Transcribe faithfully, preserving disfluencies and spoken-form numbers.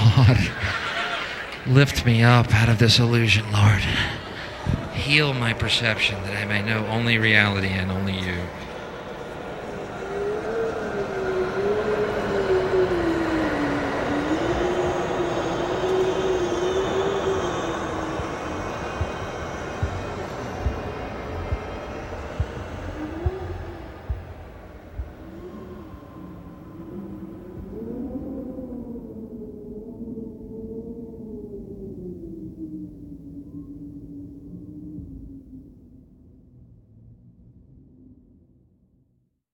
God, lift me up out of this illusion, Lord. Heal my perception that I may know only reality and only you.